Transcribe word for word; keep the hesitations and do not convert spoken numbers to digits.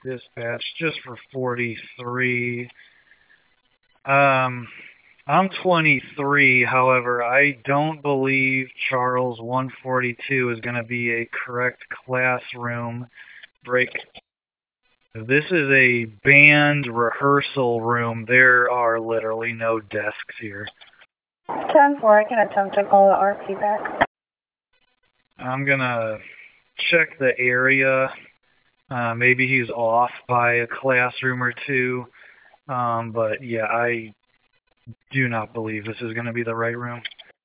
Dispatch, just for forty-three. Um, I'm twenty-three, however, I don't believe Charles one forty-two is going to be a correct classroom break. This is a band rehearsal room. There are literally no desks here. ten four, I can attempt to call the R P back. I'm going to check the area. Uh, maybe he's off by a classroom or two. Um, but yeah, I do not believe this is going to be the right room.